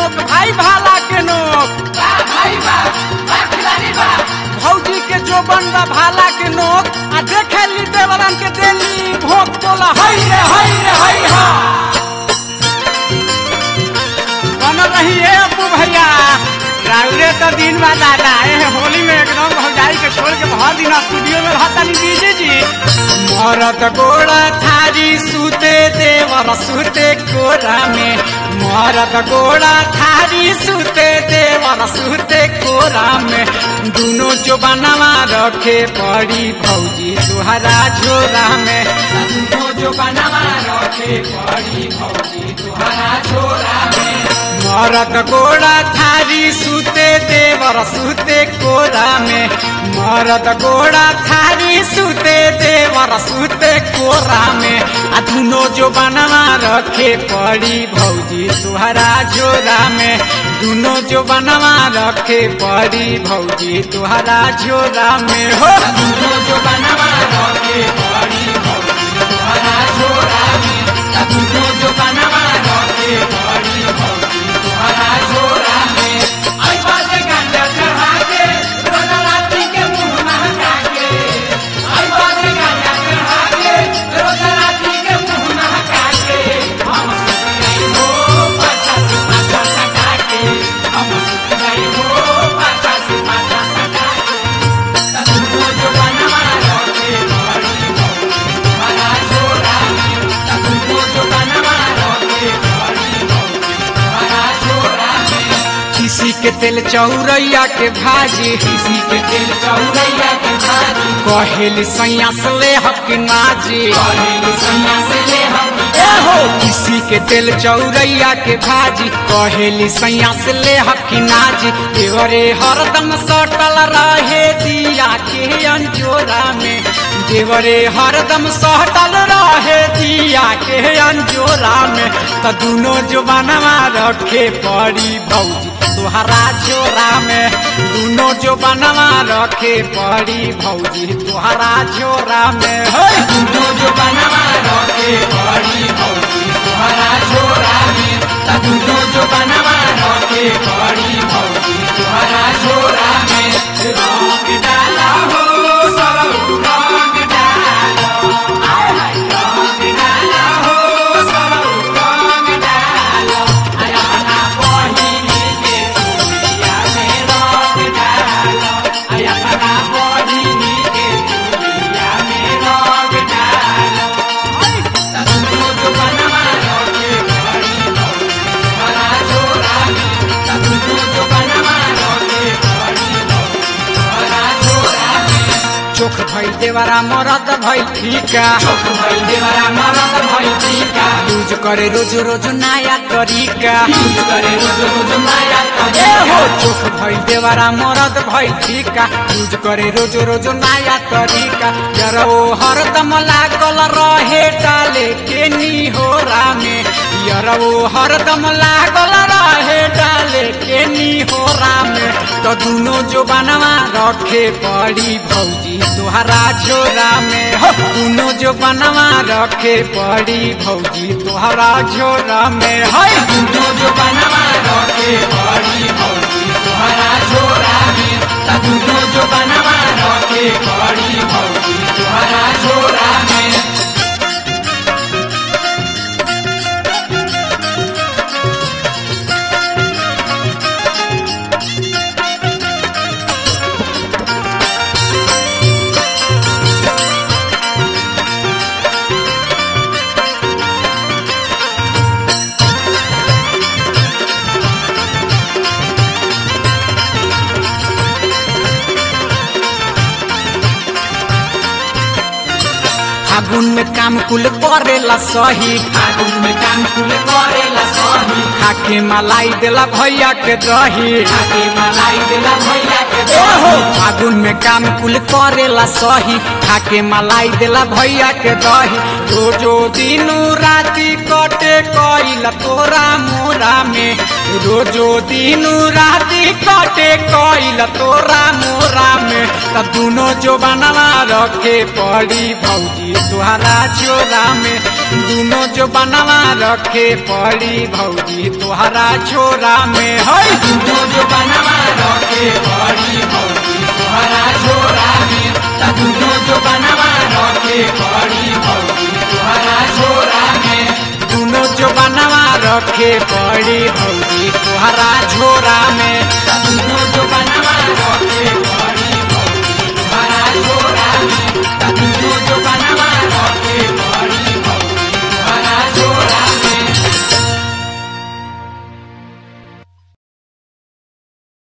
नोक भाई भाला के नोक भौजी के जो बनबा भाला के नोक आ देखे ली देवरन के देली भोग बोला हई रे हई हा बन रही है अपू भैया राउरे तो दिन बाद दादा होली में एकदम भौजाई के छोड़ के बहुत दिन स्टूडियो में रहता नहीं दीजिए जी मरद गोड़ा थारी सूते देवर सूते कोरा में मरद गोड़ा थारी सूते देवर सूते कोरा में दोनों जो बनवा रखे पड़ी भौजी तुहरा झोरा में दोनों जो बनवा रखे पड़ी भौजी तुहरा झोरा में मरद गोड़ा थारी सूते देवर सूते कोरा में मरद गोड़ा थारी सूते देवर सूते कोरा में आ दोनों जो बनवा रखे पड़ी भौजी तुहरा झोरा में दोनों जो बनवा रखे पड़ी भौजी तुहरा झोरा में हो दोनों जो बनवा रखे पड़ी भौजी तुहरा झोरा में दोनों जो बनवा रखे पड़ी भौजी तुहरा झोरा में आई बाजे गांजा चढ़ा के रोज राती के मुंह महका के आई बाजे गांजा चढ़ा के रोज राती के मुंह महका के हम सुन गई हो पाछा से पाछा सटा के हम सुन गई हो पाछा से पाछा सटा के दोनों जो बनवा रखे पड़ी भौजी तुहरा झोरा में दोनों जो बनवा रखे पड़ी भौजी तुहरा झोरा में किसी के तेल चौरैया के भाजी किसी के तेल चौरैया के भाजी कहेली सैया से ले हक नाजी कहेली सैया से ले हक हो किसी के तेल चौरैया के भाजी कहेली सैया से ले हक नाजी देवरे हरदम सटल रहे दिया के अंजोरा में देवरे हरदम सटल रहे दिया के अंजोरा में तो दोनों जो बनवा रखे पड़ी भौजी तुहरा झोरा में दोनों जो बनवा रखे पड़ी भौजी तुहरा झोरा में दोनों जो बनवा रखे पड़ी भौजी तुहरा झोरा में दोनों जो बनवा रखे पड़ी भौजी तुहरा झोरा में रंग डाला हो सरऊ रंग डालो आय हाय रंग डाला हो सरऊ रंग डालो आय अपना बहिनी के चूड़िया में रंग डालो आय अपना बहिनी के चूड़िया में रंग डालो दोनों जो बनवा रखे पड़ी भौजी तुहरा झोरा में दोनों जो बनवा रखे पड़ी भौजी तुहरा झोरा में चोख भई देवरा मरद भई ठीका चोख भई देवरा मरद भई ठीका यूज करे रोज रोज नया तरीका यूज करे रोज रोज नया तरीका हो चोख भई देवरा मरद भई ठीका यूज करे रोज रोज नया तरीका यारो हरदम लागल रहे डाले के निहोरा में यारो हरदम लागल रहे डाले के निहोरा में तो दोनों जो बनवा रखे पड़ी भौजी तुहरा झोरा में हो दोनों जो बनवा रखे पड़ी भौजी तुहरा झोरा में है दोनों जो बनवा रखे पड़ी भौजी तुहरा झोरा में दोनों जो बनवा रखे पड़ी भौजी तुहरा झोरा में फागुन में काम कुल करेला सही फागुन में काम कुल करेला सही खाके मलाई देला भैया के दही खाके मलाई देला भैया के दही फागुन में काम कुल करेला सही खाके मलाई देला भैया के दही रोजो दिनू राती कटे कइला तोरा मोरा में रोजो दिनू राती कटे कइला तोरा मोरा में त दोनों जो बनवा रखे पड़ी भौजी तुहरा छोरा में, दोनों जो बनवा रखे पड़ी भौजी तुहरा छोरा में। है दोनों जो बनवा रखे पड़ी भौजी तुहरा छोरा में, त दोनों जो बनवा रखे पड़ी भौजी तुहरा छोरा में, दोनों जो बनवा रखे पड़ी भौजी तुहरा छोरा में, दोनों जो बनवा रखे